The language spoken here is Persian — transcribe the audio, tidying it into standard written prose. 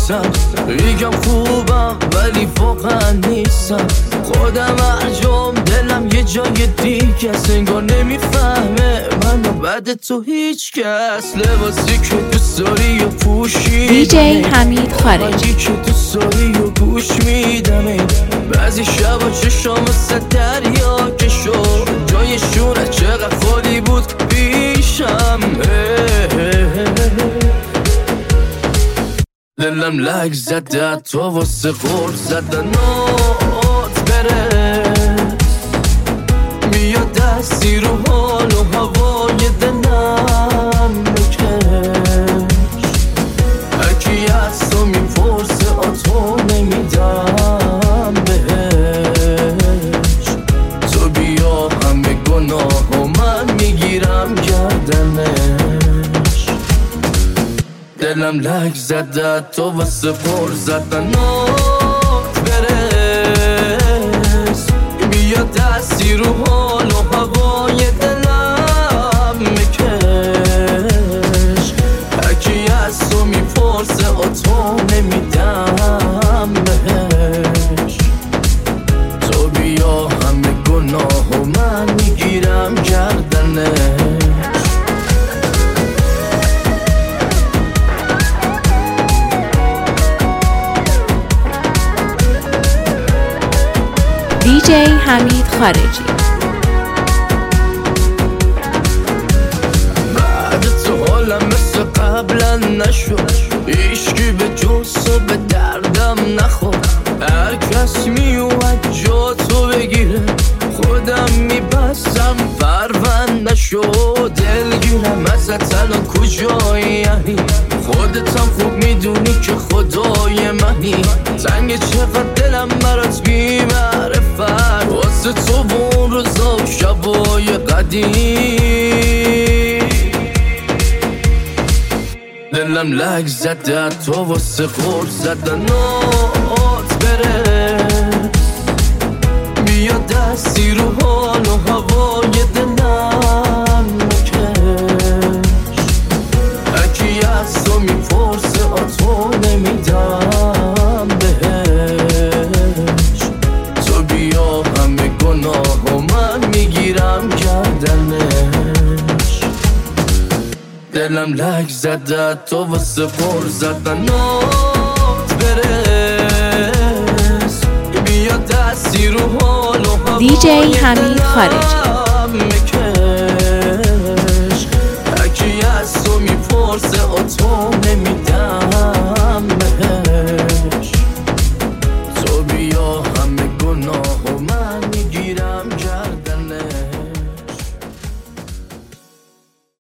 نیستم، میگم خوبم ولی واقعا نیستم. خودم ارجام دلم یه جای دیگه است، انگار نمیفهمه منو بعد تو هیچ کس. لباسی که دوست داری و پوشیدم، دیجی حمید خارجی که دوست داری و گوش میدم. بعضی شبا چشام مثل دریا که شد جایشونه چقدر خالی بود پیشم. دلم لک زده تو واسه غور زدنات برس، میاد دستی رو حال و هوای دلم بکش. هرکی از تو میپرسه آتو نمیدم بهش. تو بیا همه گناه و من میگیرم گردنش. دلم لک زده تو واسه پر زدنات برس، بیا دستی رو حال و هوای دلم بکش. هرکی از تو میپرسه آتو نمیدم بهش. تو بیا همه گناه و من میگیرم گردنش. دیجی حمید خارجی بعد تو حالم مثل قبلا نشد، هیچکی به جز تو به دردم نخورد. هر کس میومد جا تو بگیره خودم میبستم پرونده شد. دلگیرم ازت الان کجایی یعنی، خودتم خوب میدونی که خدای منی. تنگ چقدر دلم برات بی معرفت، واسه تو اون روزا و شبای قدیم. دلم لک زده تو واسه غور زدنات برس، بیا دستی رو حال و هوای دلم بکش. هرکی از تو میپرسه آتو نمیدم بهش. تو بیا همه گناه و من میگیرم گردنش. دلم لک زده تو واسه پر زدنات برس، بیا دستی رو حال و هوای دیجی حمید خارجی